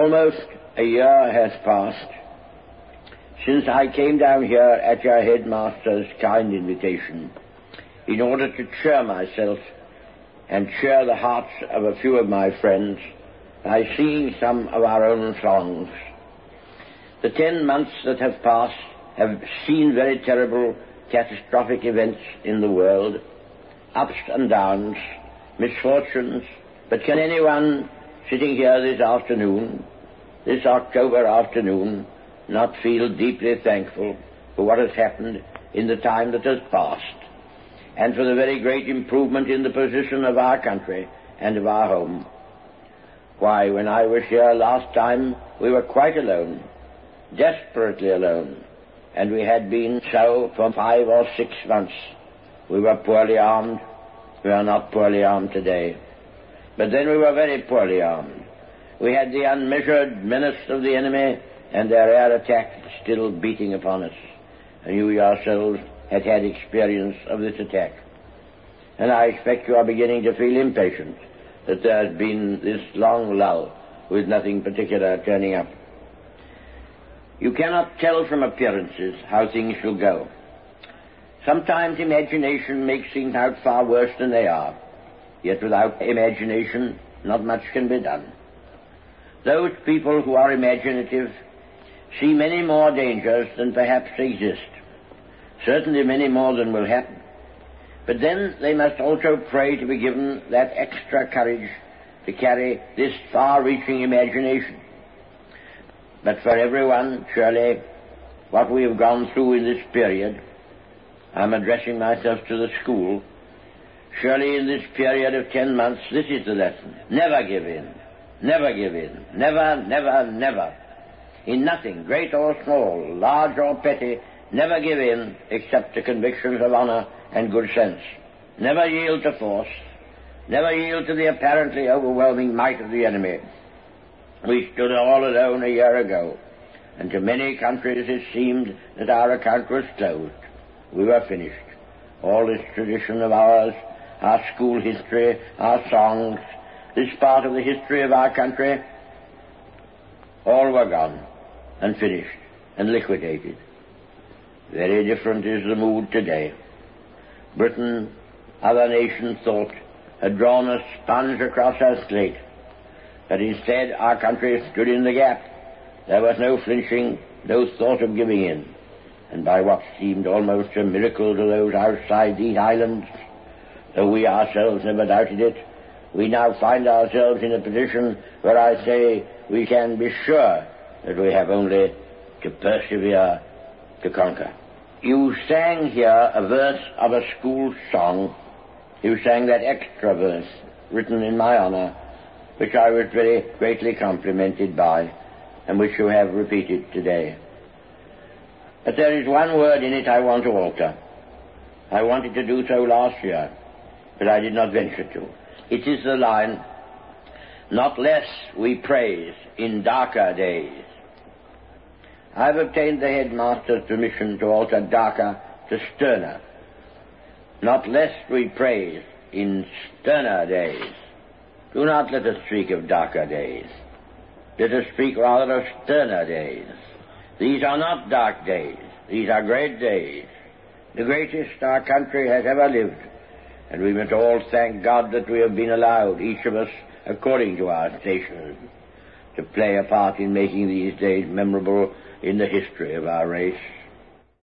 Almost a year has passed since I came down here at your headmaster's kind invitation in order to cheer myself and cheer the hearts of a few of my friends by singing some of our own songs. The 10 months that have passed have seen very terrible, catastrophic events in the world, ups and downs, misfortunes, but can anyone sitting here this afternoon, this October afternoon, not feel deeply thankful for what has happened in the time that has passed, and for the very great improvement in the position of our country and of our home? Why, when I was here last time, we were quite alone, desperately alone, and we had been so for 5 or 6 months. We were poorly armed. We are not poorly armed today. But then we were very poorly armed. We had the unmeasured menace of the enemy and their air attack still beating upon us. And you yourselves had had experience of this attack. And I expect you are beginning to feel impatient that there has been this long lull with nothing particular turning up. You cannot tell from appearances how things shall go. Sometimes imagination makes things out far worse than they are. Yet without imagination, not much can be done. Those people who are imaginative see many more dangers than perhaps exist, certainly many more than will happen. But then they must also pray to be given that extra courage to carry this far-reaching imagination. But for everyone, surely, what we have gone through in this period, I'm addressing myself to the school, surely in this period of 10 months, this is the lesson. Never give in. Never give in. Never, never, never. In nothing, great or small, large or petty, never give in except to convictions of honor and good sense. Never yield to force. Never yield to the apparently overwhelming might of the enemy. We stood all alone a year ago, and to many countries it seemed that our account was closed. We were finished. All this tradition of ours, our school history, our songs, this part of the history of our country, all were gone and finished and liquidated. Very different is the mood today. Britain, other nations thought, had drawn a sponge across her slate, but instead our country stood in the gap. There was no flinching, no thought of giving in. And by what seemed almost a miracle to those outside these islands, though we ourselves never doubted it, we now find ourselves in a position where I say we can be sure that we have only to persevere to conquer. You sang here a verse of a school song. You sang that extra verse written in my honor, which I was very greatly complimented by, and which you have repeated today. But there is one word in it I want to alter. I wanted to do so last year, but I did not venture to. It is the line, "Not less we praise in darker days." I've obtained the headmaster's permission to alter darker to sterner. Not less we praise in sterner days. Do not let us speak of darker days. Let us speak rather of sterner days. These are not dark days. These are great days, the greatest our country has ever lived, and we must all thank God that we have been allowed, each of us according to our station, to play a part in making these days memorable in the history of our race.